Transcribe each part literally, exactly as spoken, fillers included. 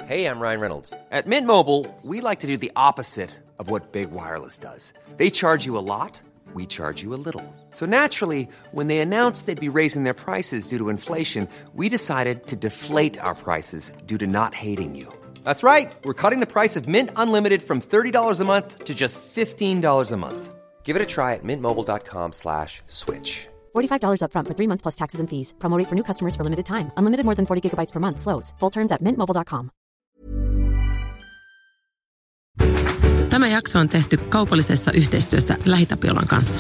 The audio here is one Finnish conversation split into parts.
Hey, I'm Ryan Reynolds. At Mint Mobile, we like to do the opposite of what Big Wireless does. They charge you a lot, we charge you a little. So naturally, when they announced they'd be raising their prices due to inflation, we decided to deflate our prices due to not hating you. That's right. We're cutting the price of Mint Unlimited from thirty dollars a month to just fifteen dollars a month. Give it a try at mintmobile.com slash switch. forty-five dollars up front for three months plus taxes and fees. Promo rate for new customers for limited time. Unlimited more than forty gigabytes per month slows. Full terms at mint mobile dot com. Tämä jakso on tehty kaupallisessa yhteistyössä LähiTapiolan kanssa.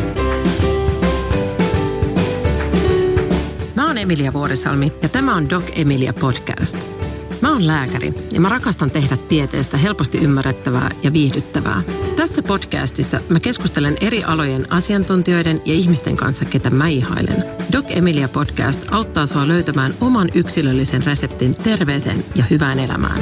Mä oon Emilia Vuorisalmi ja tämä on Doc Emilia podcast. Mä oon lääkäri ja mä rakastan tehdä tieteestä helposti ymmärrettävää ja viihdyttävää. Tässä podcastissa mä keskustelen eri alojen asiantuntijoiden ja ihmisten kanssa, ketä mä ihailen. Doc Emilia podcast auttaa sua löytämään oman yksilöllisen reseptin terveeseen ja hyvään elämään.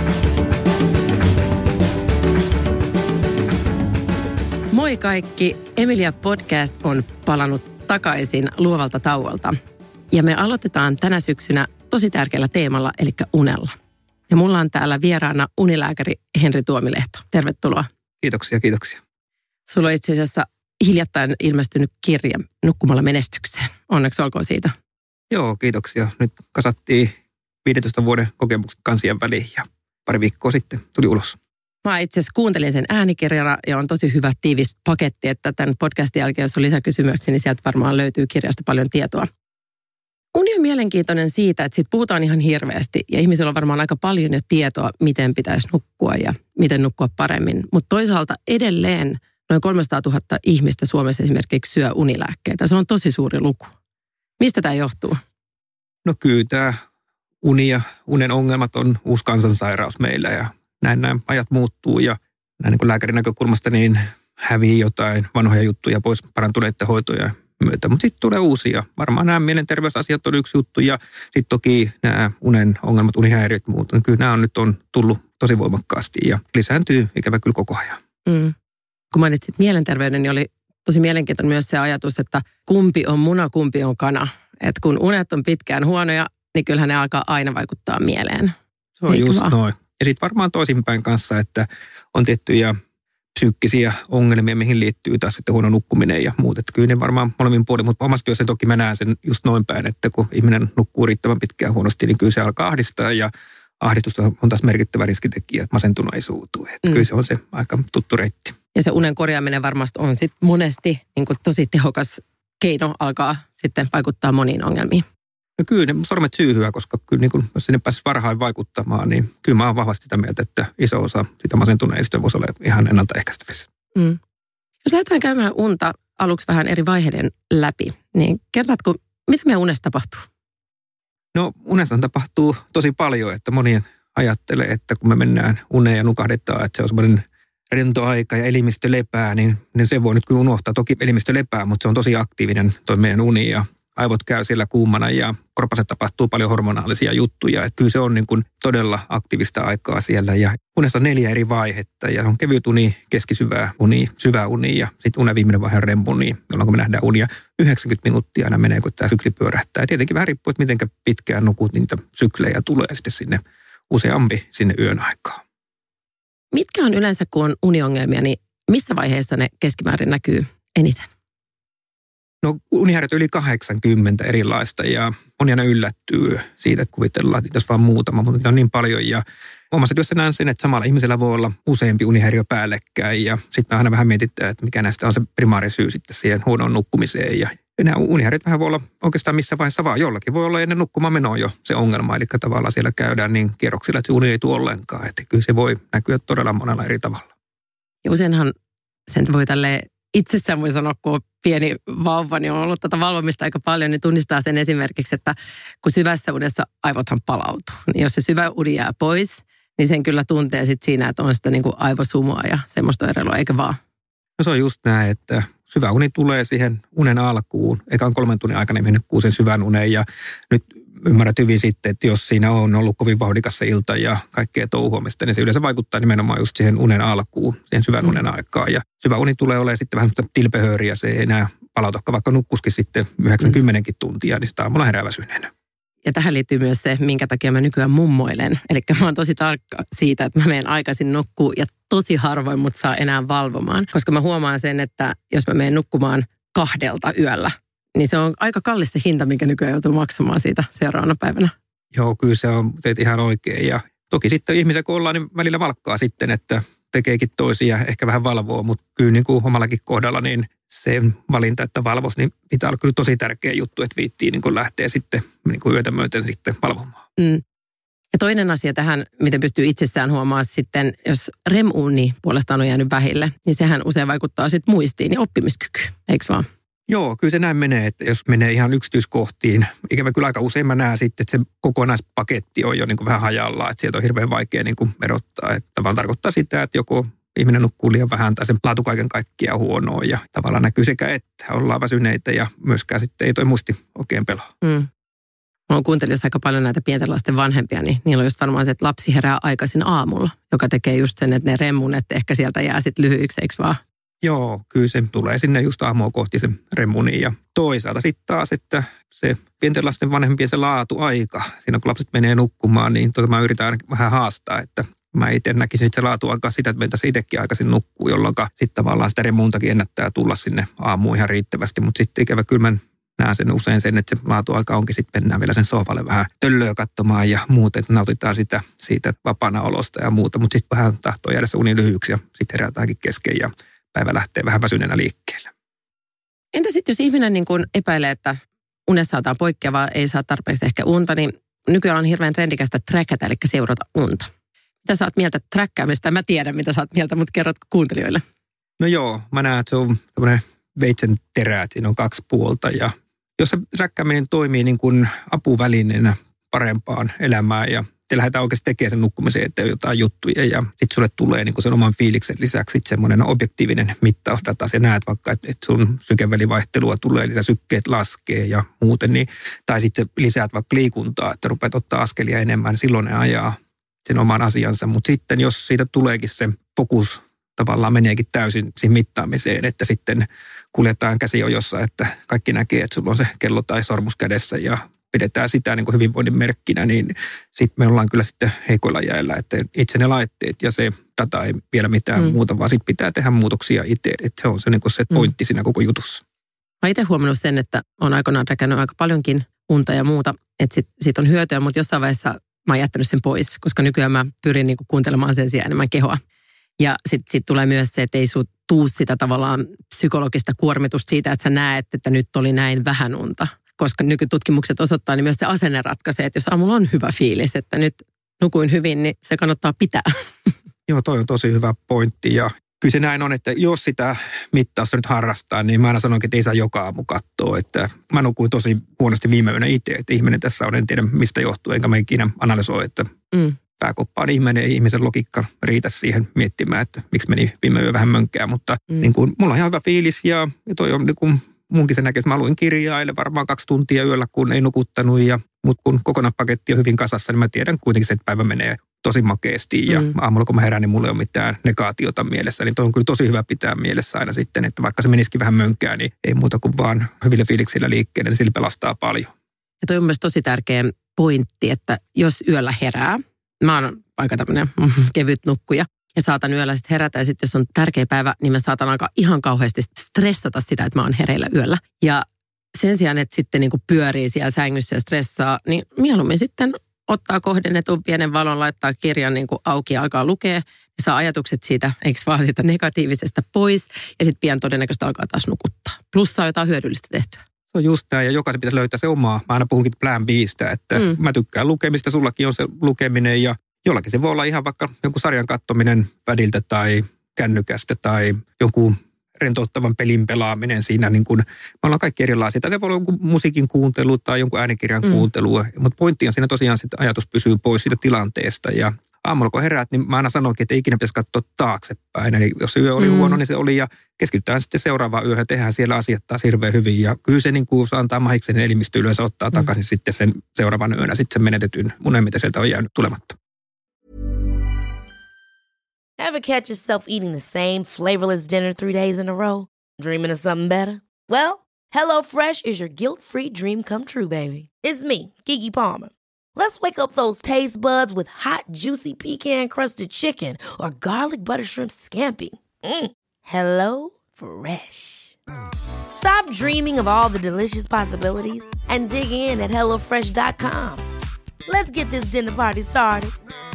Moi kaikki! Emilia podcast on palannut takaisin luovalta tauolta. Ja me aloitetaan tänä syksynä tosi tärkeällä teemalla, eli unella. Ja mulla on täällä vieraana unilääkäri Henri Tuomilehto. Tervetuloa. Kiitoksia, kiitoksia. Sulla on itse asiassa hiljattain ilmestynyt kirja Nukkumalla menestykseen. Onneksi olkoon siitä. Joo, kiitoksia. Nyt kasattiin viidentoista vuoden kokemukset kansien väliin ja pari viikkoa sitten tuli ulos. Mä itse asiassa kuuntelin sen äänikirjana ja on tosi hyvä tiivis paketti, että tämän podcastin jälkeen, jos on lisäkysymyksiä, niin sieltä varmaan löytyy kirjasta paljon tietoa. Uni on mielenkiintoinen siitä, että siitä puhutaan ihan hirveästi ja ihmisillä on varmaan aika paljon jo tietoa, miten pitäisi nukkua ja miten nukkua paremmin. Mutta toisaalta edelleen noin kolmesataatuhatta ihmistä Suomessa esimerkiksi syö unilääkkeitä. Se on tosi suuri luku. Mistä tämä johtuu? No kyllä tämä uni ja unen ongelmat on uusi kansansairaus meillä ja näin nämä ajat muuttuu ja näin niin lääkärin näkökulmasta niin hävii jotain vanhoja juttuja pois parantuneiden hoitoja myötä. Mutta sitten tulee uusia. Varmaan nämä mielenterveysasiat on yksi juttu ja sitten toki nämä unen ongelmat, unihäiriöt ja muut. Kyllä nämä on nyt on tullut tosi voimakkaasti ja lisääntyy ikävä kyllä koko ajan. Mm. Kun mainitsit mielenterveyden, niin oli tosi mielenkiintoinen myös se ajatus, että kumpi on muna, kumpi on kana. Että kun unet on pitkään huonoja, niin kyllähän ne alkaa aina vaikuttaa mieleen. Se on just noin. Ja sitten varmaan toisinpäin kanssa, että on tiettyjä psyykkisiä ongelmia, mihin liittyy taas sitten huono nukkuminen ja muut. Että kyllä ne varmaan molemmin puolin, mutta omassa työssä toki mä näen sen just noin päin, että kun ihminen nukkuu riittävän pitkään huonosti, niin kyllä se alkaa ahdistaa ja ahdistusta on taas merkittävä riskitekijä, että masentuneisuutuu. Että mm. kyllä se on se aika tuttu reitti. Ja se unen korjaaminen varmasti on sitten monesti niin kuin tosi tehokas keino alkaa sitten vaikuttaa moniin ongelmiin. No kyllä ne sormet syyhyä, koska kyllä niin kun, jos sinne pääsisi varhain vaikuttamaan, niin kyllä mä oon vahvasti sitä mieltä, että iso osa sitä masentuneisuutta voisi olla ihan ennaltaehkäistävissä. Mm. Jos lähdetään käymään unta aluksi vähän eri vaiheiden läpi, niin kertaatko, mitä meidän unessa tapahtuu? No unessa tapahtuu tosi paljon, että moni ajattelee, että kun me mennään uneen ja nukahdetaan, että se on semmoinen rento aika ja elimistö lepää, niin, niin se voi nyt kyllä unohtaa. Toki elimistö lepää, mutta se on tosi aktiivinen toi meidän uni ja aivot käy siellä kuumana ja kropassa tapahtuu paljon hormonaalisia juttuja. Että kyllä se on niin kuin todella aktiivista aikaa siellä. Ja unessa on neljä eri vaihetta ja on kevyt uni, keskisyvä uni, syvä uni ja sitten unen viimeinen vaihe on REM-uni, jolloin me nähdään unia yhdeksänkymmentä minuuttia aina menee, kun tämä sykli pyörähtää. Ja tietenkin vähän riippuu, että miten pitkään nukut, niin niitä syklejä tulee sitten sinne useampi sinne yön aikaan. Mitkä on yleensä, kun on uniongelmia, niin missä vaiheessa ne keskimäärin näkyy eniten? No unihäiriöt yli kahdeksankymmentä erilaista ja moni aina yllättyy siitä, että kuvitellaan, että tässä vaan muutama, mutta niitä on niin paljon. Ja omassa työssä näen sen, että samalla ihmisellä voi olla useampi unihäiriö päällekkäin ja sitten aina vähän mietitään, että mikä näistä on se primaarisyy sitten siihen huonoon nukkumiseen. Ja nämä unihäiriöt vähän voi olla oikeastaan missä vaiheessa vaan jollakin. Voi olla ennen nukkumaan menoa jo se ongelma, eli tavallaan siellä käydään niin kierroksilla, että se uni ei tule ollenkaan. Että kyllä se voi näkyä todella monella eri tavalla. Ja useinhan sen voi tälleen itsessään voi sanoa, kun on pieni vauva, niin on ollut tätä valvomista aika paljon, niin tunnistaa sen esimerkiksi, että kun syvässä unessa aivothan palautuu. Niin jos se syvä uni jää pois, niin sen kyllä tuntee sitten siinä, että on sitä niin kuin aivosumua ja semmoista oireilua, eikä vaan. No se on just näin, että syvä uni tulee siihen unen alkuun. Ekan kolmen tunnin aikana mennyt kuusen syvän uneen ja nyt ymmärrät hyvin sitten, että jos siinä on ollut kovin vauhdikas se ilta ja kaikkea touhuamista, niin se yleensä vaikuttaa nimenomaan just siihen unen alkuun, siihen syvän unen mm. aikaan. Ja syvä uni tulee olemaan sitten vähän tilpehööriä, se ei enää palauta, vaikka nukkuskin sitten yhdeksänkymmentä tuntia, niin sitä aamulla herää väsyneenä. Ja tähän liittyy myös se, minkä takia mä nykyään mummoilen. Eli mä oon tosi tarkka siitä, että mä menen aikaisin nukkuu ja tosi harvoin mut saa enää valvomaan. Koska mä huomaan sen, että jos mä menen nukkumaan kahdelta yöllä, niin se on aika kallis se hinta, minkä nykyään joutuu maksamaan siitä seuraavana päivänä. Joo, kyllä se on teet ihan oikein. Ja toki sitten ihmisiä kun ollaan, niin välillä valkkaa sitten, että tekeekin toisia, ehkä vähän valvoo, mutta kyllä niin kuin omallakin kohdalla, niin se valinta, että valvos, niin pitää olla kyllä tosi tärkeä juttu, että viittiin niin kuin lähtee sitten niin kuin yötä myöten sitten valvomaan. Mm. Ja toinen asia tähän, miten pystyy itsessään huomaamaan sitten, jos R E M-uni puolestaan on jäänyt vähille, niin sehän usein vaikuttaa sitten muistiin ja oppimiskykyyn, eikö vaan? Joo, kyllä se näin menee, että jos menee ihan yksityiskohtiin, ikävä kyllä aika usein mä näen sitten, että se kokonaispaketti on jo niin kuin vähän hajallaan, että sieltä on hirveän vaikea niin kuin erottaa. Että tavallaan tarkoittaa sitä, että joko ihminen nukkuu liian vähän tai sen laatu kaiken kaikkiaan huonoa ja tavallaan näkyy sekä, että ollaan väsyneitä ja myöskään sitten ei toi muisti oikein pelaa. Mm. Mä oon kuuntellut aika paljon näitä pienten lasten vanhempia, niin niillä on just varmaan se, että lapsi herää aikaisin aamulla, joka tekee just sen, että ne remmunet ehkä sieltä jää sitten lyhyiksi, eikö vaan? Joo, kyllä se tulee sinne just aamua kohti se remuni ja toisaalta sitten taas, että se pienten lasten vanhempien se laatuaika, siinä kun lapset menee nukkumaan, niin tota mä yritän vähän haastaa, että mä itse näkisin, että se laatuaika sitä, että mentäisiin itsekin aikaisin nukkuu, jolloin sitten tavallaan sitä remuntakin ennättää tulla sinne aamuun ihan riittävästi, mutta sitten ikävä kyllä mä näen sen usein sen, että se laatuaika onkin, sitten mennään vielä sen sohvalle vähän töllöä katsomaan ja muuta, että nautitaan sitä, siitä vapaana olosta ja muuta, mutta sitten vähän tahtoo jäädä se uni lyhyyksi ja sitten herätäänkin kesken ja päivä lähtee vähän väsyneenä liikkeelle. Entä sitten, jos ihminen niin kun epäilee, että unessa jotain poikkeavaa, ei saa tarpeeksi ehkä unta, niin nykyään on hirveän trendikästä trackata, eli seurata unta. Mitä sä oot mieltä träkkäämistä? Mä tiedän, mitä sä oot mieltä, mutta kerrotko kuuntelijoille? No joo, mä näen, että se on tämmöinen veitsen terä, että siinä on kaksi puolta. Ja jos se träkkääminen toimii niin kuin apuvälineenä parempaan elämään ja te lähdetään oikeasti tekemään sen nukkumisen eteen jotain juttuja ja sitten sulle tulee niin kuin sen oman fiiliksen lisäksi sitten semmoinen objektiivinen mittausdata. Sä näet vaikka, että, että sun sykevälivaihtelua tulee, lisää sykkeet laskee ja muuten. Niin, tai sitten lisäät vaikka liikuntaa, että rupeat ottaa askelia enemmän, silloin ne ajaa sen oman asiansa. Mutta sitten jos siitä tuleekin se fokus tavallaan meneekin täysin siihen mittaamiseen, että sitten kuljetaan käsiojossa, että kaikki näkee, että sulla on se kello tai sormus kädessä ja pidetään sitä niin kuin hyvinvoinnin merkkinä, niin sitten me ollaan kyllä sitten heikoilla jäillä, että itse ne laitteet ja se data ei vielä mitään mm. muuta, vaan sitten pitää tehdä muutoksia itse, että se on se, niin kuin se pointti mm. siinä koko jutussa. Mä itse huomannut sen, että on aikanaan räkännyt aika paljonkin unta ja muuta, että sit, siitä on hyötyä, mutta jossain vaiheessa mä oon jättänyt sen pois, koska nykyään mä pyrin niin kuin kuuntelemaan sen sijaan enemmän kehoa. Ja sitten sit tulee myös se, että ei sun tuu sitä tavallaan psykologista kuormitusta siitä, että sä näet, että nyt oli näin vähän unta. Koska nykytutkimukset osoittaa, niin myös se asenne ratkaisee, että jos aamulla on hyvä fiilis, että nyt nukuin hyvin, niin se kannattaa pitää. Joo, toi on tosi hyvä pointti ja kyllä se näin on, että jos sitä mittausta nyt harrastaa, niin mä aina sanoinkin, että ei saa joka aamu katsoa. Että mä nukuin tosi huonosti viime yönä itse, että ihminen tässä on, en tiedä mistä johtuu, enkä mä ikinä analysoi, että mm. pääkoppa on ihminen ja ihmisen logiikka riitä siihen miettimään, että miksi meni viime yö vähän mönkää, mutta mm. niin kuin, mulla on ihan hyvä fiilis ja, ja toi on niin kuin, munkin se näkee, että mä luin kirjaa, eli varmaan kaksi tuntia yöllä, kun ei nukuttanut, ja, mutta kun kokonaispaketti on hyvin kasassa, niin mä tiedän kuitenkin se, että päivä menee tosi makeasti, ja mm. aamulla kun mä herään, niin mulla ei ole mitään negaatiota mielessä, niin toi on kyllä tosi hyvä pitää mielessä aina sitten, että vaikka se menisikin vähän mönkää, niin ei muuta kuin vaan hyvillä fiiliksillä liikkeelle, niin sillä pelastaa paljon. Ja toi on myös tosi tärkeä pointti, että jos yöllä herää, mä oon aika tämmöinen kevyt nukkuja, ja saatan yöllä sitten herätä ja sitten jos on tärkeä päivä, niin mä saatan aika ihan kauheasti stressata sitä, että mä oon hereillä yöllä. Ja sen sijaan, että sitten niinku pyörii siellä sängyssä ja stressaa, niin mieluummin sitten ottaa kohdennetun pienen valon, laittaa kirjan niinku auki ja alkaa lukea. Ja saa ajatukset siitä, eikö vaan siitä negatiivisesta pois ja sitten pian todennäköisesti alkaa taas nukuttaa. Plus saa jotain hyödyllistä tehtyä. Se on just näin ja jokaisen pitäisi löytää se omaa. Mä aina puhunkin plan B:stä, että mm. mä tykkään lukemista, sullakin on se lukeminen ja jollakin se voi olla ihan vaikka jonkun sarjan katsominen pädiltä tai kännykästä tai joku rentouttavan pelin pelaaminen siinä. Niin kuin, me ollaan kaikki erilaisia. Tai se voi olla jonkun musiikin kuuntelu tai jonkun äänikirjan mm. kuuntelu. Mutta pointti on siinä tosiaan, että ajatus pysyy pois siitä tilanteesta. Ja aamulla kun heräät, niin mä aina sanonkin, että ei ikinä pitäisi katsoa taaksepäin. Eli jos se yö oli mm. huono, niin se oli. Ja keskitytään sitten seuraavaan yöhön ja tehdään siellä asiat taas hirveän hyvin. Ja kyllä se niin kuin se antaa mahiksen elimistö yleensä ottaa mm. takaisin sitten sen seuraavan yönä sitten sen menetetyn unen, mitä sieltä on jäänyt tulematta. Ever catch yourself eating the same flavorless dinner three days in a row? Dreaming of something better? Well, HelloFresh is your guilt-free dream come true, baby. It's me, Keke Palmer. Let's wake up those taste buds with hot, juicy pecan-crusted chicken or garlic butter shrimp scampi. Mm. Hello Fresh. Stop dreaming of all the delicious possibilities and dig in at hello fresh dot com. Let's get this dinner party started.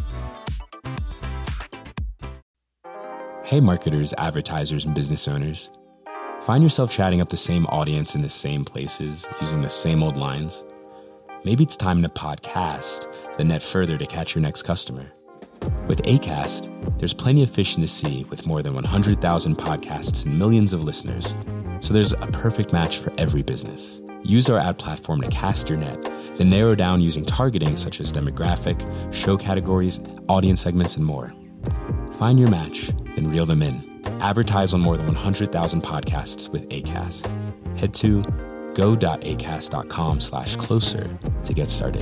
Hey marketers, advertisers, and business owners. Find yourself chatting up the same audience in the same places, using the same old lines? Maybe it's time to podcast the net further to catch your next customer. With Acast, there's plenty of fish in the sea with more than one hundred thousand podcasts and millions of listeners. So there's a perfect match for every business. Use our ad platform to cast your net, then narrow down using targeting such as demographic, show categories, audience segments, and more. Find your match, then reel them in. Advertise on more than one hundred thousand podcasts with Acast. Head to go.acast.com slash closer to get started.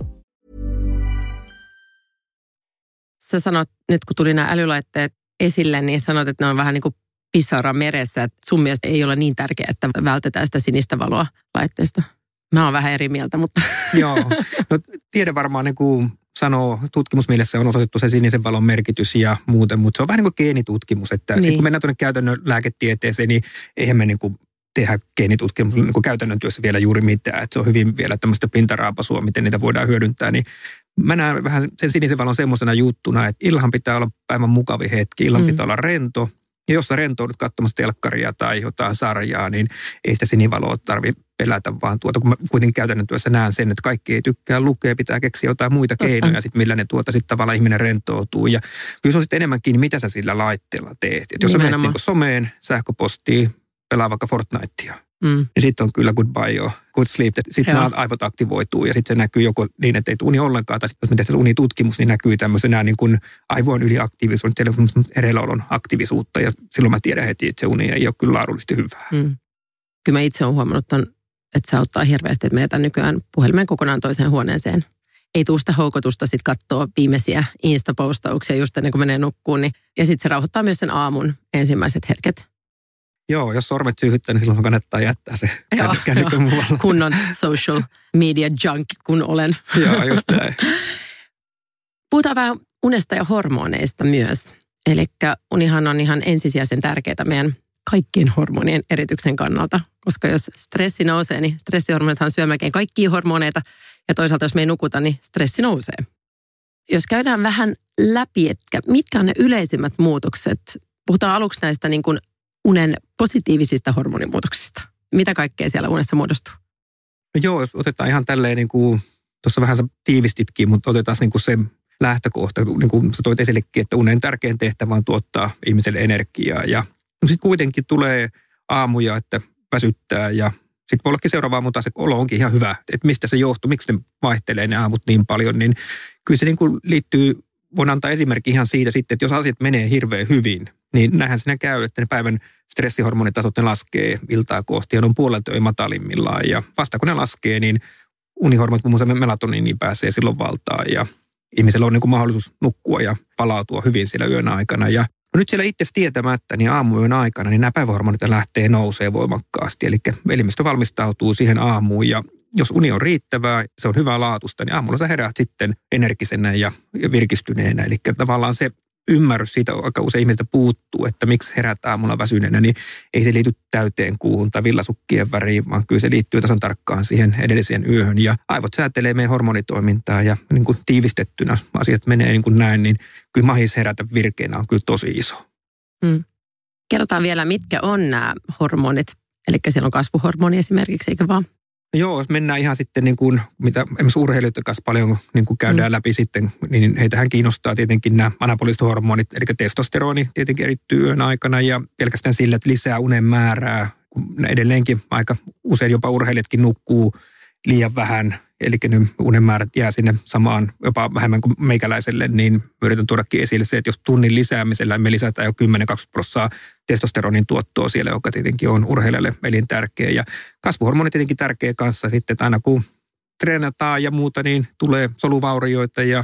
Sä sanot, nyt kun tuli nämä älylaitteet esille, niin sanot, että ne on vähän niin kuin pisara meressä. Että sun mielestä ei ole niin tärkeää, että vältetään sitä sinistä valoa laitteesta. Mä oon vähän eri mieltä, mutta... Joo, no tiede varmaan niin kuin sanoo, tutkimusmielessä on osoitettu se sinisen valon merkitys ja muuten, mutta se on vähän niin kuin geenitutkimus. Että niin. Kun mennään tuonne käytännön lääketieteeseen, niin eihän me niin kuin tehdä geenitutkimus niin kuin käytännön työssä vielä juuri mitään. Että se on hyvin vielä tämmöistä pintaraapasua, miten niitä voidaan hyödyntää. Niin mä näen vähän sen sinisen valon semmoisena juttuna, että illan pitää olla päivän mukavin hetki, illan mm. pitää olla rento. Ja jos sä rentoudut katsomassa telkkaria tai jotain sarjaa, niin ei sitä sinivaloa tarvitse pelätä, vaan tuota, kun mä kuitenkin käytännön työssä näen sen, että kaikki ei tykkää lukea, pitää keksiä jotain muita Totta. keinoja, sit millä ne tuota sitten tavallaan ihminen rentoutuu. Ja kyllä se on sitten enemmänkin, mitä sä sillä laitteella teet. Et jos Nimenomaan. sä menet niin someen, sähköpostiin, pelaa vaikka Fortnitea, mm. niin sitten on kyllä goodbye jo, good sleep. Sitten nämä aivot aktivoituu ja sitten se näkyy joko niin, että ei uni ollenkaan, tai sitten jos me tehdään unitutkimus, niin näkyy tämmöisenä niin kuin aivojen yliaktiivisuus, siellä on erellaolon aktiivisuutta ja silloin mä tiedän heti, että se uni ei ole kyllä laadullisesti hyvää. Mm. Kyllä mä itse olen huomannut, että se auttaa hirveästi, että me jätän nykyään puhelimen kokonaan toiseen huoneeseen. Ei tule sitä houkutusta sitten katsoa viimeisiä Insta-postauksia just ennen kuin menee nukkuun. Niin, ja sitten se rauhoittaa myös sen aamun ensimmäiset hetket. Joo, jos sormet syyhyttää, niin silloin kannattaa jättää se kännykän muualla. Kunnon social media junk, kun olen. Joo, just näin. Puhutaan vähän unesta ja hormoneista myös. Eli unihan on ihan ensisijaisen tärkeää meidän kaikkien hormonien erityksen kannalta. Koska jos stressi nousee, niin stressihormonithan syö melkein kaikkia hormoneita. Ja toisaalta jos me ei nukuta, niin stressi nousee. Jos käydään vähän läpi, että mitkä on ne yleisimmät muutokset. Puhutaan aluksi näistä niin kuin unen positiivisista hormonimuutoksista. Mitä kaikkea siellä unessa muodostuu? No joo, otetaan ihan tälleen niin kuin, tuossa vähän sä tiivistitkin, mutta otetaan niin kuin se lähtökohta, niin kuin sä toit esillekin, että unen tärkein tehtävä on tuottaa ihmiselle energiaa. Ja sitten kuitenkin tulee aamuja, että väsyttää ja sitten voi ollakin seuraava aamu taas, että olo onkin ihan hyvä. Että mistä se johtuu, miksi ne vaihtelee ne aamut niin paljon, niin kyllä se niin kuin liittyy, voin antaa esimerkki ihan siitä sitten, että jos asiat menee hirveän hyvin, niin näinhän siinä käy, että ne päivän stressihormonitasot ne laskee iltaa kohti ja ne on puolelta öin matalimmillaan. Ja vasta kun ne laskee, niin unihormonit, muun muassa melatoniini pääsee silloin valtaan ja ihmisellä on niin kuin mahdollisuus nukkua ja palautua hyvin siellä yön aikana. Ja no nyt siellä itse tietämättä, niin aamuyön aikana, niin nämä päivähormonit lähtee nousee voimakkaasti. Eli elimistö valmistautuu siihen aamuun ja jos uni on riittävää, se on hyvää laatusta, niin aamulla sä heräät sitten energisenä ja virkistyneenä. Eli tavallaan se ymmärrys siitä aika usein ihmisiltä puuttuu, että miksi herät aamulla väsyneenä, niin ei se liity täyteen kuuhun tai villasukkien väriin, vaan kyllä se liittyy tasan tarkkaan siihen edelliseen yöhön. Ja aivot säätelee meidän hormonitoimintaa ja niin kuin tiivistettynä asiat menee niin kuin näin, niin kyllä mahis herätä virkeänä on kyllä tosi iso. Hmm. Kerrotaan vielä, mitkä on nämä hormonit. Eli siellä on kasvuhormoni esimerkiksi, eikö vaan? Joo, jos mennään ihan sitten niin kuin, mitä esimerkiksi urheilijoiden kanssa paljon niin kuin käydään mm. läpi sitten, niin heitähän kiinnostaa tietenkin nämä anaboliset hormonit, eli testosteroni tietenkin erittyy yön aikana ja pelkästään sillä, että lisää unen määrää, kun edelleenkin aika usein jopa urheilijatkin nukkuu liian vähän, eli ne unen määrät jää sinne samaan jopa vähemmän kuin meikäläiselle, niin mä yritän tuodakin esille se, että jos tunnin lisäämisellä me lisätään jo kymmenen kaksikymmentä prosenttia testosteronin tuottoa siellä, joka tietenkin on urheilijalle elintärkeä. Ja kasvuhormoni tietenkin tärkeä kanssa sitten, että aina kun treenataan ja muuta, niin tulee soluvaurioita ja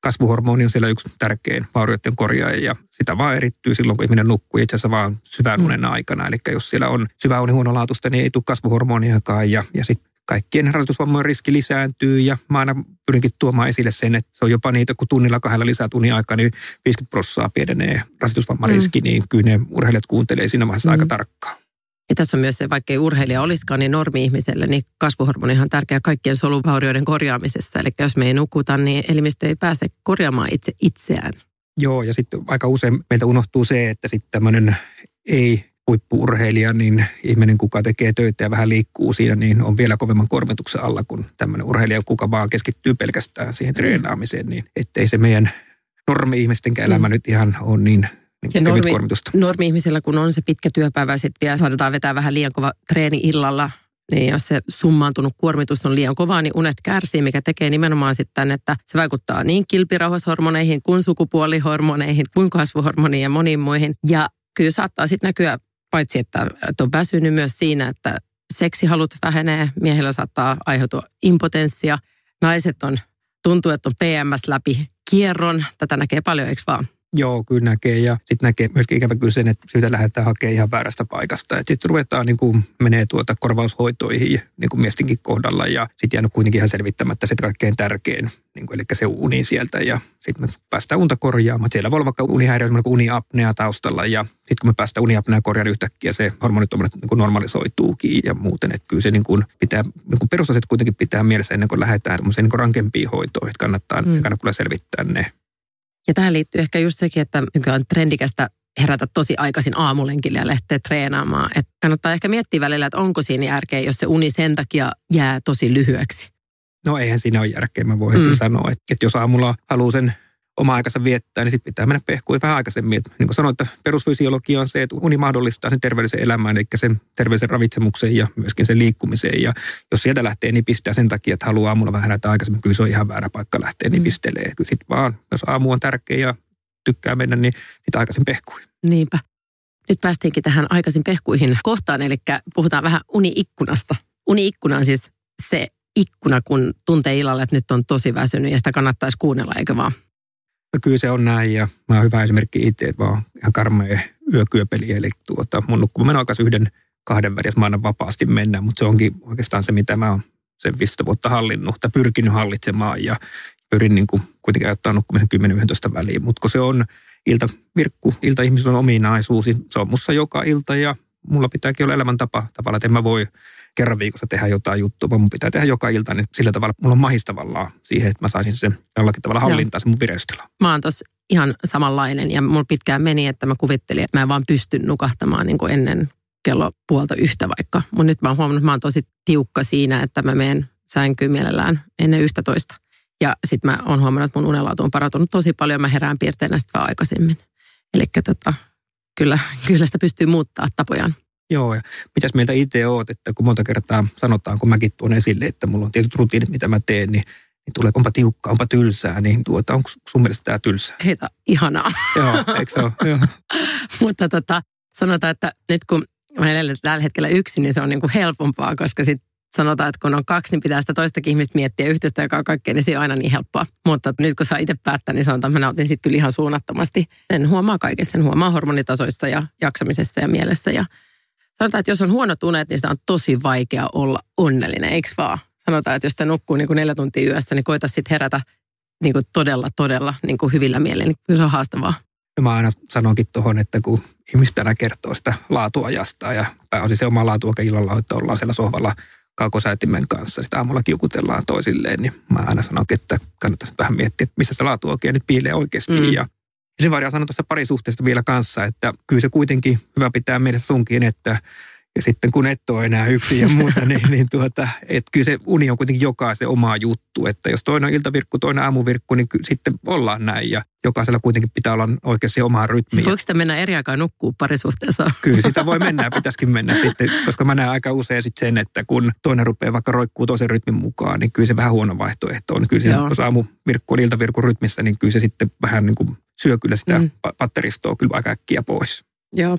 kasvuhormoni on siellä yksi tärkein vaurioiden korjaaja ja sitä vaan erittyy silloin, kun ihminen nukkuu itse asiassa vaan syvän unen mm. aikana. Eli jos siellä on syvä uni huonolaatuista, niin ei tule kasvuhormoniakaan ja, ja sitten kaikkien rasittusvammojen riski lisääntyy ja mä aina pyrinkin tuomaan esille sen, että se on jopa niitä, kun tunnilla kahdella lisää tunnin aikaa, niin viisikymmentä prosenttia pienenee rasitusvammariski, mm. niin kyllä ne urheilijat kuuntelee siinä vaiheessa mm. aika tarkkaan. Ja tässä on myös se, vaikka ei urheilija olisikaan, niin normi-ihmiselle, niin kasvuhormoni on tärkeä kaikkien soluvaurioiden korjaamisessa. Eli jos me ei nukuta, niin elimistö ei pääse korjaamaan itse itseään. Joo, ja sitten aika usein meiltä unohtuu se, että sitten tämmöinen ei huippu-urheilija, niin ihminen, kuka tekee töitä ja vähän liikkuu siinä, niin on vielä kovemman kuormituksen alla kuin tämmöinen urheilija, kuka vaan keskittyy pelkästään siihen treenaamiseen. Niin ettei se meidän normi-ihmistenkään elämä mm. nyt ihan ole niin... Ja normi, normi-ihmisellä, kun on se pitkä työpäivä, sitten vielä saatetaan vetää vähän liian kova treeni illalla, niin jos se summaantunut kuormitus on liian kovaa, niin unet kärsii, mikä tekee nimenomaan sitten, että se vaikuttaa niin kilpirauhashormoneihin, kuin sukupuolihormoneihin, kuin kasvuhormoniin ja moniin muihin. Ja kyllä saattaa sitten näkyä, paitsi että, että on väsynyt myös siinä, että seksihalut vähenee, miehillä saattaa aiheutua impotenssia, naiset on, tuntuu, että on P M S läpi kierron, tätä näkee paljon, eikö vaan? Joo, kyllä näkee ja sitten näkee myöskin ikävä kyllä sen, että syytä lähdetään hakemaan ihan väärästä paikasta. Sitten ruvetaan niin kuin menee tuota korvaushoitoihin niin kuin miestenkin kohdalla ja sitten jäänyt kuitenkin ihan selvittämättä se kaikkein tärkein, niin kuin, eli se uni sieltä ja sitten me päästään unta korjaamaan. Siellä voi olla vaikka unihäiriö, semmoinen kuin uniapnea taustalla ja sitten kun me päästään uniapnea korjaamaan yhtäkkiä se hormonit niin kuin normalisoituukin ja muuten, että kyllä se niin kuin pitää, niin kuin perusasiat kuitenkin pitää mielessä ennen kuin lähdetään niin kuin rankempiin hoitoihin, että kannattaa mm. kannattaa selvittää ne. Ja tähän liittyy ehkä just sekin, että nykyään on trendikästä herätä tosi aikaisin aamulenkille ja lähteä treenaamaan. Että kannattaa ehkä miettiä välillä, että onko siinä järkeä, jos se uni sen takia jää tosi lyhyeksi. No eihän siinä ole järkeä, mä voin heti mm. sanoa. Että, että jos aamulla haluaa sen oma-aikansa viettää, niin sitten pitää mennä pehkuun vähän aikaisemmin. Että, niin kuin sanoin, että perusfysiologia on se, että uni mahdollistaa sen terveellisen elämään, eli sen terveellisen ravitsemuksen ja myöskin sen liikkumiseen. Ja jos sieltä lähtee nipistää sen takia, että haluaa aamulla vähän herätä aikaisemmin, kyllä se on ihan väärä paikka lähteä mm. nipistelee. Kyllä sitten vaan, jos aamu on tärkeä ja tykkää mennä, niin niitä aikaisin pehkuihin. Niinpä. Nyt päästiinkin tähän aikaisin pehkuihin kohtaan, eli puhutaan vähän uni-ikkunasta. Uni-ikkuna on siis se ikkuna, kun tuntee illalla, että nyt on tosi väsynyt ja sitä kannattaisi kuunnella, eikö vaan? No kyllä se on näin ja mä oon hyvä esimerkki itse, että vaan ihan karmea yökyöpeli. Eli tuota, mun nukkumaan aikaisin yhden kahden välissä mä annan vapaasti mennä, mutta se onkin oikeastaan se, mitä mä oon sen viisitoista vuotta hallinnut tai pyrkinyt hallitsemaan ja pyrin niin kuin kuitenkin ajattaa nukkumisen kymmenen yksitoista väliin. Mutta kun se on iltavirkku, iltaihmisillä on ominaisuus, se on musta joka ilta ja mulla pitääkin olla elämäntapa tavallaan, että en mä voi kerran viikossa tehdä jotain juttua, vaan mun pitää tehdä joka ilta, niin sillä tavalla mulla on mahistavallaan siihen, että mä saisin sen jollakin tavalla hallintaa se mun vireystila. Mä oon tossa ihan samanlainen ja mulla pitkään meni, että mä kuvittelin, että mä en vaan pysty nukahtamaan niin kuin ennen kello puolta yhtä vaikka. Mutta nyt mä oon huomannut, että mä oon tosi tiukka siinä, että mä menen sänkyyn mielellään ennen yhtä toista. Ja sit mä oon huomannut, että mun unenlaatu on parantunut tosi paljon, mä herään piirteinä sitten vaan aikaisemmin. Eli tota, kyllä, kyllä sitä pystyy muuttaa tapojaan. Joo, ja mitäs mieltä itse oot, että kun monta kertaa sanotaan, kun mäkin tuon esille, että mulla on tietyt rutiinit, mitä mä teen, niin, niin tulee, onpa tiukkaa, onpa tylsää, niin tuota, onko sun mielestä tämä tylsää? Heitä, ihanaa. Joo, eikö se ole? Joo. Mutta tota, sanotaan, että nyt kun mä elän tällä hetkellä yksin, niin se on niin kuin helpompaa, koska sitten sanotaan, että kun on kaksi, niin pitää sitä toistakin ihmistä miettiä yhteistä, joka on kaikkea, niin se on aina niin helppoa. Mutta nyt kun saa itse päättää, niin sanotaan, että mä nautin sitten kyllä ihan suunnattomasti. Sen huomaa kaikessa, sen huomaa hormonitasoissa ja jaksamisessa ja mielessä ja sanotaan, että jos on huonot unet, niin sitä on tosi vaikea olla onnellinen, eikö vaan? Sanotaan, että jos sitä nukkuu niin kuin neljä tuntia yössä, niin koita sitten herätä niin kuin todella, todella niin kuin hyvillä mielin. Niin kyllä se on haastavaa. Mä aina sanonkin tuohon, että kun ihmiset aina kertoo sitä laatuajasta ja pääosin se oma laatuaika illalla, että ollaan siellä sohvalla kaukosäätimen kanssa, sitä aamulla kiukutellaan toisilleen, niin mä aina sanonkin, että kannattaisi vähän miettiä, että missä se laatuaika nyt piilee oikeasti. Mm. Ja sen varmaan sanon tuossa parisuhteesta vielä kanssa, että kyllä se kuitenkin hyvä pitää mielessä sunkin, että ja sitten kun et ole enää yksin ja muuta, niin, niin tuota, että kyllä se uni on kuitenkin jokaisen oma juttu, että jos toinen on iltavirkku, toinen aamuvirkku, niin sitten ollaan näin ja jokaisella kuitenkin pitää olla oikein se omaan rytmiin. Voiko sitä mennä eri aikaa nukkuu parisuhteessa? Kyllä sitä voi mennä ja pitäisikin mennä sitten, koska mä näen aika usein sitten sen, että kun toinen rupeaa vaikka roikkuu toisen rytmin mukaan, niin kyllä se vähän huono vaihtoehto on. Kyllä se, jos aamuvirkku on iltavirkun rytmissä, niin kyllä se sitten vähän niin kuin syö kyllä sitä mm. patteristoa kyllä aika äkkiä pois. Joo.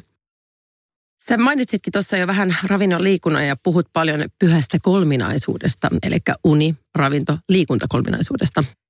Sä mainitsitkin tuossa jo vähän ravinnon liikunnan ja puhut paljon pyhästä kolminaisuudesta, eli uni, ravinto, liikunta kolminaisuudesta.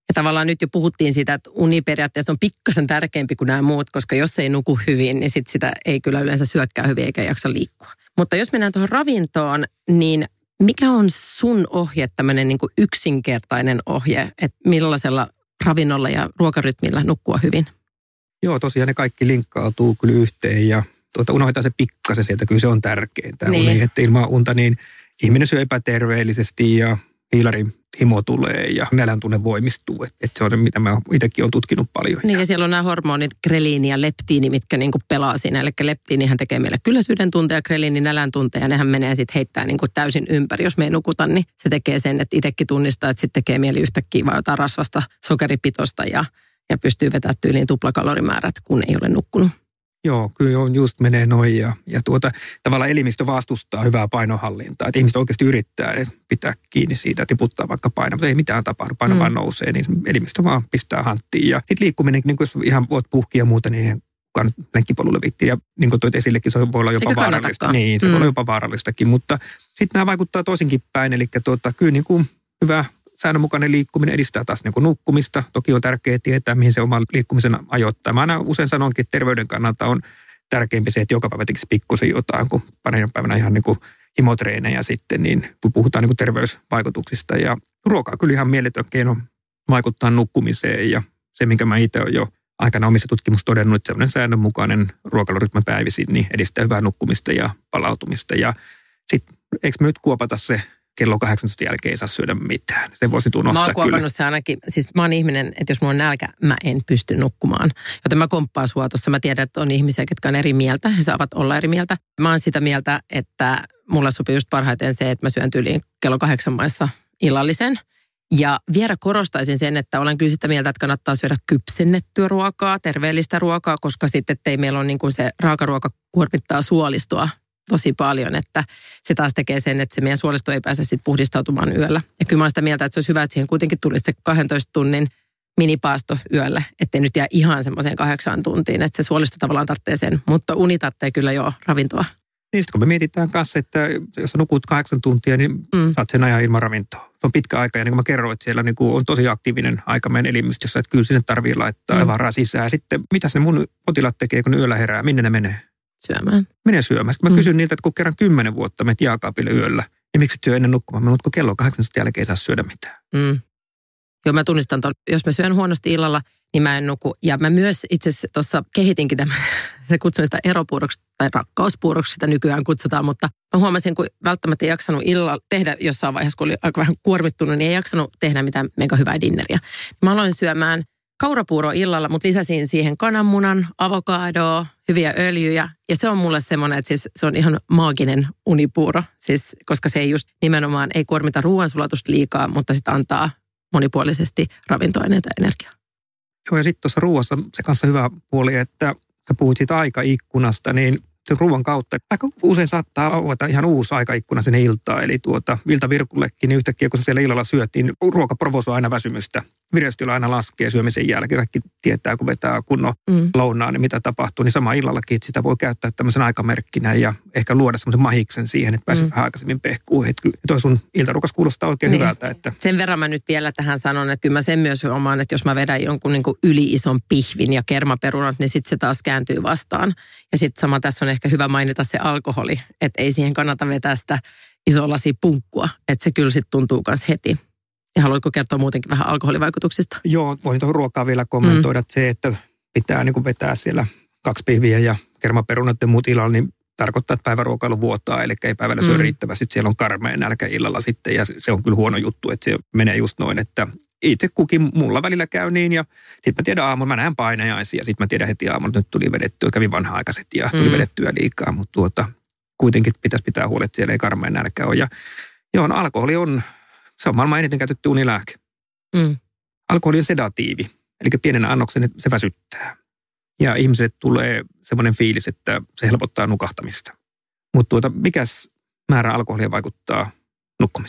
Ja tavallaan nyt jo puhuttiin siitä, että uni periaatteessa on pikkasen tärkeämpi kuin nämä muut, koska jos ei nuku hyvin, niin sit sitä ei kyllä yleensä syökkää hyvin eikä jaksa liikkua. Mutta jos mennään tuohon ravintoon, niin mikä on sun ohje, tämmöinen niin kuin yksinkertainen ohje, että millaisella ravinnolla ja ruokarytmillä nukkua hyvin? Joo, tosiaan ne kaikki linkkautuu kyllä yhteen ja tuota, unohdetaan se pikkasen sieltä, kyllä se on tärkeintä. Niin. Uni, että ilman unta niin ihminen syö epäterveellisesti ja hiilarin himo tulee ja nälän tunne voimistuu. Että et se on se, mitä mä itsekin olen tutkinut paljon. Niin ja siellä on nämä hormonit, greliini ja leptiini, mitkä niinku pelaa siinä. Eli leptiinihän tekee meille kylläisyyden tunteen ja greliini nälän tunteen ja nehän menee sitten heittää niinku täysin ympäri. Jos me ei nukuta, niin se tekee sen, että itsekin tunnistaa, että sitten tekee mieli yhtäkkiä vaan jotain rasvasta, sokeripitoista ja, ja pystyy vetämään tyyliin tuplakalorimäärät, kun ei ole nukkunut. Joo, kyllä on, just menee noin ja, ja tuota, tavallaan elimistö vastustaa hyvää painonhallintaa. Että ihmiset oikeasti yrittää pitää kiinni siitä, tiputtaa vaikka painoa, mutta ei mitään tapahdu, paino mm. vaan nousee, niin elimistö vaan pistää hanttiin. Ja nyt liikkuminen, niin kuin jos ihan voit puhkia ja muuta, niin kukaan lenkkipolulle viittiin. Ja niin kuin toit esillekin, se voi olla jopa Eikä vaarallista. Niin, se mm. voi olla jopa vaarallistakin, mutta sitten nämä vaikuttaa toisinkin päin. Eli tuota, kyllä niin kuin hyvä säännönmukainen liikkuminen edistää taas niin kuin nukkumista. Toki on tärkeää tietää, mihin se oma liikkumisen ajoittaa. Mä aina usein sanonkin, että terveyden kannalta on tärkeämpi se, että joka päivä tekisi pikkusen jotain, kun parin päivänä ihan niin kuin himotreenejä sitten, niin kun puhutaan niin kuin terveysvaikutuksista. Ja ruoka on kyllä ihan mieletön keino vaikuttaa nukkumiseen ja se, minkä mä itse olen jo aikana omissa tutkimuksissa todennut, että sellainen säännönmukainen ruokailurytmä päivisin, niin edistää hyvää nukkumista ja palautumista. Ja sitten eikö me nyt kuopata se kello kahdeksantoista jälkeen ei saa syödä mitään. Se voisi unohtaa kyllä. Mä oon kuopannut se ainakin, siis mä oon ihminen, että jos mulla on nälkä, mä en pysty nukkumaan. Joten mä komppaan sua tuossa. Mä tiedän, että on ihmisiä, jotka on eri mieltä. He saavat olla eri mieltä. Mä oon sitä mieltä, että mulla sopii just parhaiten se, että mä syön tyyliin kello kahdeksan maissa illallisen. Ja vielä korostaisin sen, että olen kyllä sitä mieltä, että kannattaa syödä kypsennettyä ruokaa, terveellistä ruokaa, koska sitten ei meillä on niin kuin se raakaruoka kuormittaa suolistoa tosi paljon, että se taas tekee sen, että se meidän suolisto ei pääse sitten puhdistautumaan yöllä. Ja kyllä mä oon sitä mieltä, että se olisi hyvä, että siihen kuitenkin tulisi se kahdentoista tunnin minipaasto yöllä, ettei nyt jää ihan semmoiseen kahdeksaan tuntiin, että se suolisto tavallaan tarvitsee sen, mutta uni tarvitsee kyllä jo ravintoa. Niin sitten kun me mietitään kanssa, että jos sä nukut kahdeksan tuntia, niin mm. saat sen ajan ilman ravintoa. Se on pitkä aika ja niin kuin mä kerroin, että siellä niin kuin on tosi aktiivinen aika meidän elimistössä, että kyllä sinne tarvii laittaa mm. varaa sisään. Sitten mitä ne mun potilaat tekee, kun ne yöllä herää, minne ne menee? Syömään. Menee syömään. Sitten mä kysyn mm. niiltä, että kun kerran kymmenen vuotta menet jääkaapille yöllä, niin miksi syö ennen nukkumaan? Mä kun kello kahdeksantoista jälkeen ei saa syödä mitään. Mm. Joo, mä tunnistan ton. Jos mä syön huonosti illalla, niin mä en nuku. Ja mä myös itse asiassa tuossa kehitinkin tämän, se kutsun sitä eropuuroksi tai rakkauspuuroksi sitä nykyään kutsutaan, mutta mä huomasin, kun välttämättä ei jaksanut illalla tehdä jossain vaiheessa, kun oli aika vähän kuormittunut, niin ei jaksanut tehdä mitään mega hyvää dinneriä. Mä aloin syömään kaurapuuroa illalla, mutta lisäsin siihen kananmunan, avokadoa, hyviä öljyjä. Ja se on mulle semmoinen, että siis se on ihan maaginen unipuuro, siis, koska se ei just nimenomaan ei kuormita ruoansulatusta liikaa, mutta sitten antaa monipuolisesti ravintoaineita ja energiaa. Joo, ja sitten tuossa ruoassa se kanssa hyvä puoli, että sä puhuit siitä aikaikkunasta, niin se ruoan kautta aika usein saattaa avata ihan uusi aikaikkuna sinne iltaan. Eli tuota iltavirkullekin, niin yhtäkkiä kun sä siellä illalla syöt, niin ruoka provosoi aina väsymystä. Vireystila aina laskee syömisen jälkeen. Kaikki tietää, kun vetää kunnon mm. lounaan, niin mitä tapahtuu. Niin sama illallakin, että sitä voi käyttää tämmöisen aikamerkkinä ja ehkä luoda semmoisen mahiksen siihen, että pääsee mm. vähän aikaisemmin pehkuun. Että toi sun iltaruokas kuulostaa oikein niin hyvältä. Että sen verran mä nyt vielä tähän sanon, että kyllä mä sen myös omaan, että jos mä vedän jonkun niin kuin yli-ison pihvin ja kermaperunat, niin sitten se taas kääntyy vastaan. Ja sitten sama tässä on ehkä hyvä mainita se alkoholi, että ei siihen kannata vetää sitä isoa lasia punkkua, että se kyllä sitten tuntuu myös heti. Ja haluatko kertoa muutenkin vähän alkoholivaikutuksista? Joo, voin tuohon ruokaa vielä kommentoida, mm. että se, että pitää niin kuin vetää siellä kaksi pihviä ja kermaperunat ja muut illalla, niin tarkoittaa, että päiväruokailu vuotaa, eli ei päivällä syö mm. riittävästi. Sitten siellä on karmea nälkä illalla sitten, ja se on kyllä huono juttu, että se menee just noin, että itse kukin mulla välillä käy niin, ja sitten mä tiedän aamulla, mä näen painajaisia, sitten mä tiedän heti aamulla, että nyt tuli vedettyä, kävin vanha-aikaiset ja tuli mm. vedettyä liikaa, mutta tuota, kuitenkin pitäisi pitää huolet, että siellä ei karmea nälkä ole. Ja joo, no, alkoholi on, se on maailman eniten käytetty unilääke. Mm. Alkoholi on sedatiivi, eli pienenä annoksen se väsyttää. Ja ihmiselle tulee semmoinen fiilis, että se helpottaa nukahtamista. Mutta tuota, mikäs määrä alkoholia vaikuttaa nukkumiseen?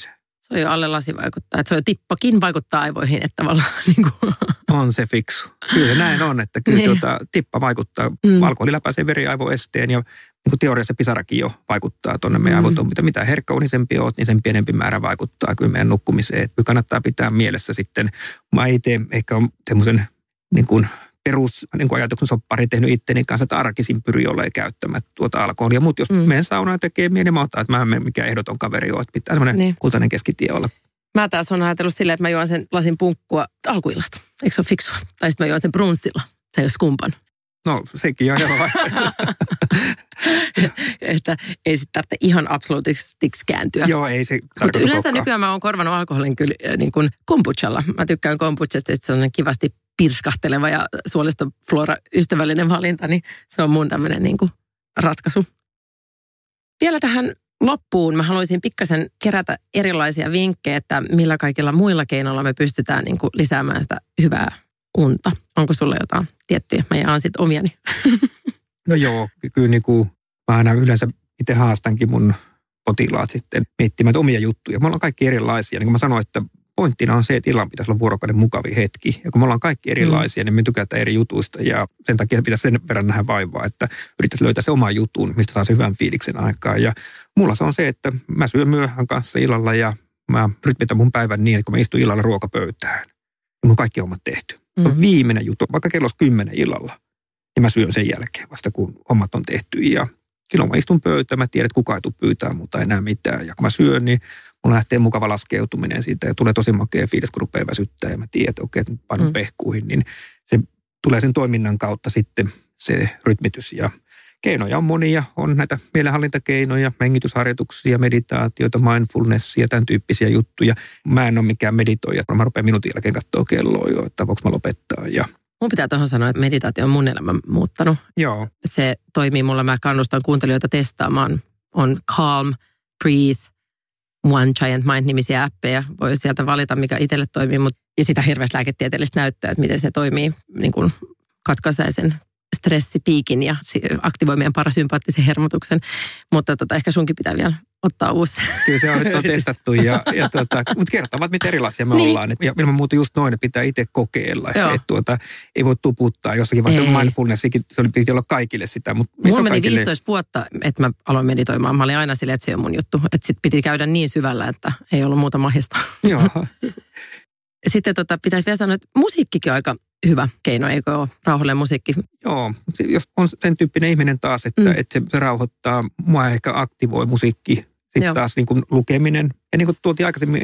Se on jo alle lasi vaikuttaa. Että se on jo tippakin vaikuttaa aivoihin, että tavallaan niin kuin. On se fiksu. Kyllä näin on, että kyllä Niin. tuota, tippa vaikuttaa. Mm. Alkoholi läpäisee veriaivoesteen ja niin kuin teoriassa pisarakin jo vaikuttaa tuonne meidän mm. aivotoon. Mitä, mitä herkkäunisempi oot, niin sen pienempi määrä vaikuttaa kyllä meidän nukkumiseen. Että kannattaa pitää mielessä sitten. Mä itse ehkä on semmoisen niin kuin perus niin kuin ajatuksen soppari tehnyt itteni kanssa, että arkisin pyri olemaan käyttämättä tuota alkoholia. Mutta jos mm. meidän saunaan tekee mieli, mä otan, että mä en mikään ehdoton kaveri ole, että pitää semmoinen niin. kultainen keskitie olla. Mä taas on ajatellut silleen, että mä juon sen lasin punkkua alkuillasta. Eikö se ole fiksua? Tai sitten mä juon sen brunssilla. Se ei ole skumpan. No, sekin on hyvä vaihtoehto. Että ei sitten tarvitse ihan absoluutiksi kääntyä. Joo, ei se Mutta yleensä koskaan. Nykyään mä oon korvannut alkoholin kyllä niin kuin kombuchalla. Mä tykkään kombuchasta, että se on kivasti pirskahteleva ja suolistoflora-ystävällinen valinta, niin se on mun tämmöinen niin kuin ratkaisu. Vielä tähän loppuun mä haluaisin pikkasen kerätä erilaisia vinkkejä, että millä kaikilla muilla keinoilla me pystytään niin kuin lisäämään sitä hyvää unta. Onko sulla jotain tiettyjä? Mä jaan sitten omiani. No joo, kyllä niin kuin mä aina yleensä itse haastankin mun potilaat sitten miettimään omia juttuja. Me ollaan kaikki erilaisia. Niin kuin mä sanoin, että pointtina on se, että illan pitäisi olla vuorokauden mukavia hetki. Ja kun me ollaan kaikki erilaisia, mm. niin me tykätään eri jutuista ja sen takia pitäisi sen verran nähdä vaivaa, että yrittäisi löytää se oma jutun, mistä saa se hyvän fiiliksen aikaa. Ja mulla se on se, että mä syön myöhään kanssa illalla ja mä rytmitän mun päivän niin, että kun mä istun illalla ruokapöytään, niin mun kaikki hommat tehty. Mm. Se on viimeinen juttu, vaikka kello kymmenen illalla, niin mä syön sen jälkeen vasta kun hommat on tehty. Ja silloin mä istun pöytään, mä tiedän, että kukaan ei tule pyytää multa enää mitään. Ja kun mä syön, niin mulla lähtee mukava laskeutuminen siitä ja tulee tosi makea fiilis, kun rupeaa väsyttää. Ja mä tiedän, että okei, että painan mm. pehkuihin, niin se tulee sen toiminnan kautta sitten se rytmitys. Ja keinoja on monia, on näitä mielenhallintakeinoja, hengitysharjoituksia, meditaatioita, mindfulnessia, tämän tyyppisiä juttuja. Mä en ole mikään meditoija, mä rupean minuutin jälkeen katsoa kelloa jo, että voinko mä lopettaa. Ja mun pitää tuohon sanoa, että meditaatio on mun elämän muuttanut. Joo. Se toimii mulla, mä kannustan kuuntelijoita testaamaan. On Calm, Breathe, One Giant Mind-nimisiä appeja. Voi sieltä valita, mikä itselle toimii, mutta ja sitä hirveästi lääketieteellistä näyttöä, että miten se toimii, niin kuin katkaisee sen stressipiikin ja aktivoi meidän parasympaattisen hermotuksen. Mutta tota, ehkä sunkin pitää vielä ottaa uusi. Kyllä se on nyt on testattu, ja, ja tota, mutta kertovat, miten erilaisia me niin. ollaan. Ja ilman muuta just noin, että pitää itse kokeilla. Että tuota, ei voi tuputtaa jossakin, vaan se mindfulnessikin, se oli, piti olla kaikille sitä. Mutta mulla meni kaikille viisitoista vuotta, että mä aloin meditoimaan. Mä olin aina silleen, että se on mun juttu. Että sit piti käydä niin syvällä, että ei ollut muuta mahista. Joo. Sitten tota, pitäisi vielä sanoa, että musiikkikin on aika hyvä keino, eikö ole rauhallinen musiikki? Joo, jos on sen tyyppinen ihminen taas, että, mm. että se, se rauhoittaa, mua ehkä aktivoi musiikki, sitten Joo. taas niin kuin lukeminen. Ja niin kuin tuoltiin aikaisemmin,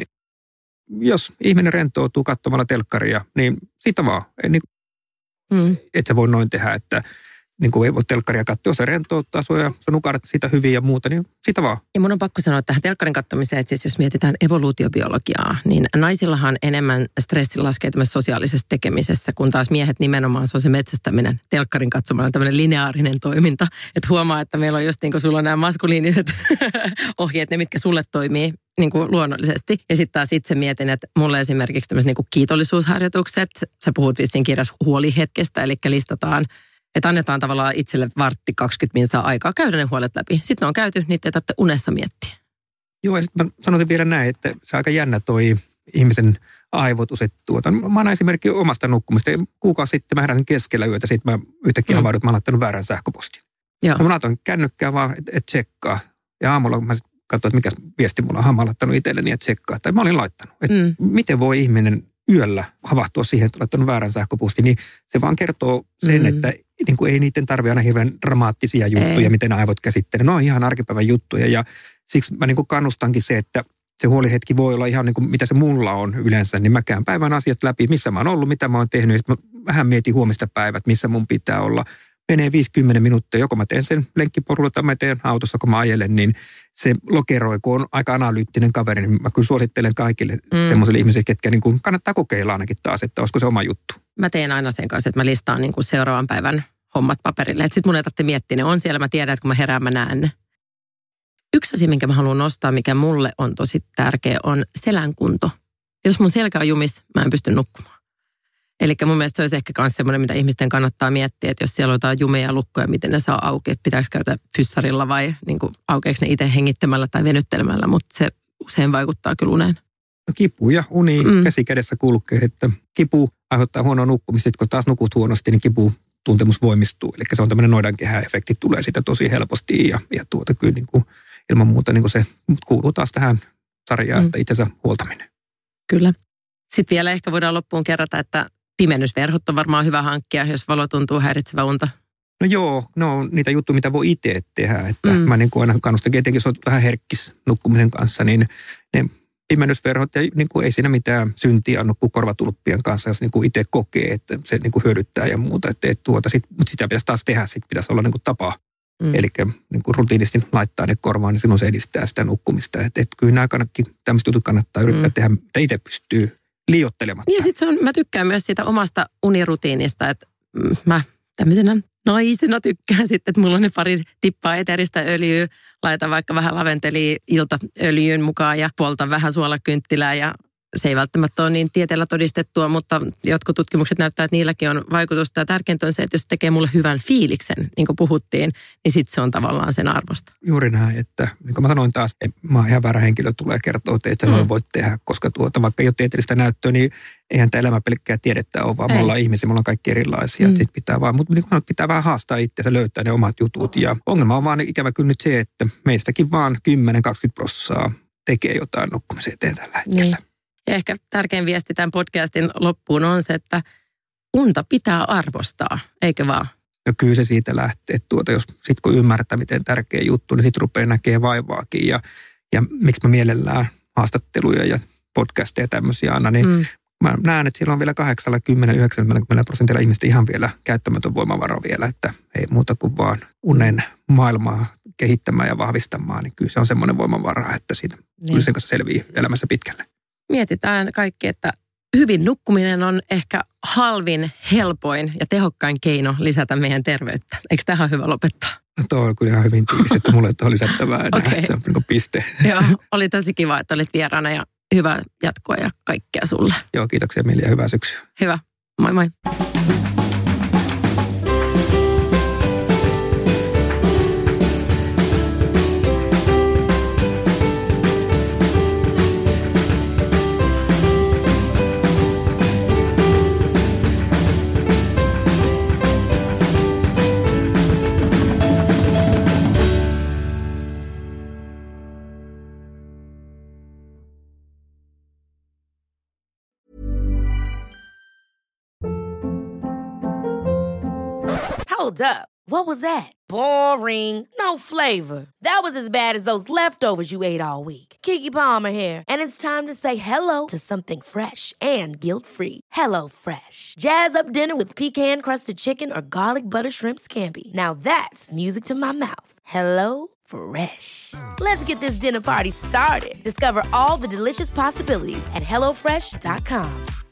jos ihminen rentoutuu katsomalla telkkaria, niin siitä vaan. Niin, mm. Et sä voi noin tehdä, että niin kuin ei voi telkkaria katsoa, jos se rentouttaa sua ja sä nukahdat siitä hyvin ja muuta, niin sitä vaan. Ja mun on pakko sanoa tähän telkkarin katsomiseen, että siis jos mietitään evoluutiobiologiaa, niin naisillahan enemmän stressi laskee tämmöisessä sosiaalisessa tekemisessä, kun taas miehet nimenomaan se on se metsästäminen, telkkarin katsomalla tämmöinen lineaarinen toiminta. Että huomaa, että meillä on just niin kuin sulla on nämä maskuliiniset ohjeet, ne mitkä sulle toimii niin kuin luonnollisesti. Ja sitten taas itse mietin, että mulle esimerkiksi tämmöiset niin kuin kiitollisuusharjoitukset, sä puhut vissiin kirjassa huolihetkestä, eli listataan että annetaan tavallaan itselle vartti kaksikymmentä minsaa aikaa käydä ne huolet läpi. Sitten ne on käyty, niitä ei tarvitse unessa miettiä. Joo, ja sitten mä sanoisin vielä näin, että se on aika jännä toi ihmisen aivotus. Että tuota, mä annan esimerkiksi omasta nukkumista. Kuukausi sitten mä heräsin keskellä yötä, sitten mä yhtäkkiä mm. havahdun, että mä oon laittanut väärän sähköpostin. Joo. Mä laitoin kännykkää vaan, että et tsekkaa. Ja aamulla kun mä katsoin, että mikä viesti mulla on, mä oon laittanut itselleni, että tsekkaa. Tai mä olin laittanut. Että mm. miten voi ihminen yöllä havahtua siihen, että laittanut väärän sähköpostin, niin se vaan kertoo sen, mm. että niin kuin ei niiden tarvitse aina hirveän dramaattisia juttuja, ei. Miten aivot käsittelee. Ne on ihan arkipäivän juttuja ja siksi mä niin kuin kannustankin se, että se huolihetki voi olla ihan niin kuin mitä se mulla on yleensä, niin mä käyn päivän asiat läpi, missä mä oon ollut, mitä mä oon tehnyt, ja mä vähän mietin huomista päivät, missä mun pitää olla. Menee viisikymmentä minuuttia, joko mä teen sen lenkkiporulla tai mä teen autossa, kun mä ajelen, niin se lokeroi, kun on aika analyyttinen kaveri, niin mä kyllä suosittelen kaikille mm. semmoisille ihmisille, ketkä niin kuin kannattaa kokeilla ainakin taas, että olisiko se oma juttu. Mä teen aina sen kanssa, että mä listaan niin kuin seuraavan päivän hommat paperille. Sitten mun ei tarvitse miettiä, ne on siellä, mä tiedän, että kun mä herään, mä näen ne. Yksi asia, minkä mä haluan nostaa, mikä mulle on tosi tärkeä, on selän kunto. Jos mun selkä on jumis, mä en pysty nukkumaan. Eli mun mielestä se olisi ehkä myös semmoinen, mitä ihmisten kannattaa miettiä, että jos siellä on jotain jumeja lukkoja, miten ne saa auki, että pitääkö käydä fyssarilla vai niin kuin aukeeko ne itse hengittämällä tai venyttelemällä, mutta se usein vaikuttaa kyllä uneen. No kipu ja uni mm. käsi kädessä kulkee, että kipu aiheuttaa huonoa nukkumista. Sitten kun taas nukut huonosti, niin kipu tuntemus voimistuu. Eli se on tämmöinen noidankehä-efekti, tulee siitä tosi helposti ja, ja tuota kyllä niin kuin, ilman muuta niin kuin se kuuluu taas tähän sarjaan, mm. että itsensä huoltaminen. Kyllä. Sitten vielä ehkä voidaan loppuun kerrata, että pimennysverhot on varmaan hyvä hankkia, jos valo tuntuu häiritsevä unta. No joo, no niitä juttuja, mitä voi itse tehdä. Että mm. mä niin kuin aina kannustan, etenkin jos olet vähän herkkis nukkumisen kanssa, niin ne pimennysverhot, ja niin kuin ei siinä mitään syntiä nukkuu korvatulppien kanssa, jos niin kuin itse kokee, että se niin kuin hyödyttää ja muuta. Että et tuota, sit, mutta sitä pitäisi taas tehdä, sitten pitäisi olla niin kuin tapa. Mm. Eli niin kuin rutiinisti laittaa ne korvaan, niin silloin se edistää sitä nukkumista. Että et kyllä nämä kannatkin, tämmöiset jutut kannattaa yrittää mm. tehdä, mitä itse pystyy liioittelematta. Ja sitten mä tykkään myös siitä omasta unirutiinista, että mä tämmöisenä naisena tykkään sitten, että mulla on ne pari tippaa eteristä öljyä, laitan vaikka vähän laventeliä iltaöljyyn mukaan ja poltan vähän suolakynttilää ja se ei välttämättä ole niin tieteellä todistettua, mutta jotkut tutkimukset näyttää, että niilläkin on vaikutusta. Ja tärkeintä on se, että jos se tekee mulle hyvän fiiliksen, niin kuin puhuttiin, niin sitten se on tavallaan sen arvosta. Juuri näin, että niin kuin mä sanoin taas, että mä oon ihan väärä henkilö tulee kertoa, että et sä mm. noin voit tehdä, koska tuota, vaikka ei ole tieteellistä näyttöä, niin eihän tämä elämä pelkkää tiedettä ole, vaan ei. Me ollaan ihmisiä, me ollaan kaikki erilaisia. Mm. Sit pitää vaan, mutta niin pitää vähän haastaa itseänsä, löytää ne omat jutut. Ja ongelma on vaan ikävä kyllä nyt se, että meistäkin vaan kymmenen kaksikymmentä prosenttia tekee jotain nukkumisen eteen tällä hetkellä. Niin. Ja ehkä tärkein viesti tämän podcastin loppuun on se, että unta pitää arvostaa, eikö vaan? No kyllä se siitä lähtee, että tuota, jos sit kun ymmärtää, miten tärkeä juttu, niin sitten rupeaa näkemään vaivaakin. Ja, ja miksi mä mielellään haastatteluja ja podcasteja tämmöisiä aina, niin mm. mä näen, että siellä on vielä kahdeksankymmentä yhdeksänkymmentä prosentilla ihmistä ihan vielä käyttämätön voimavara vielä, että ei muuta kuin vaan unen maailmaa kehittämään ja vahvistamaan, niin kyllä se on semmoinen voimavara, että siinä niin. Kyllä sen kanssa selvii elämässä pitkälle. Mietitään kaikki, että hyvin nukkuminen on ehkä halvin, helpoin ja tehokkain keino lisätä meidän terveyttä. Eikö tähän hyvä lopettaa? No tuo on kyllä ihan hyvin tiivis, että mulle on lisättävää enää, okay. Että se on niin kuin piste. Joo, oli tosi kiva, että olit vieraana ja hyvää jatkoa ja kaikkea sulle. Joo, kiitoksia Mili ja hyvää syksyä. Hyvä, moi moi. Hold up. What was that? Boring. No flavor. That was as bad as those leftovers you ate all week. Keke Palmer here, and it's time to say hello to something fresh and guilt-free. Hello Fresh. Jazz up dinner with pecan-crusted chicken or garlic butter shrimp scampi. Now that's music to my mouth. Hello Fresh. Let's get this dinner party started. Discover all the delicious possibilities at hello fresh dot com.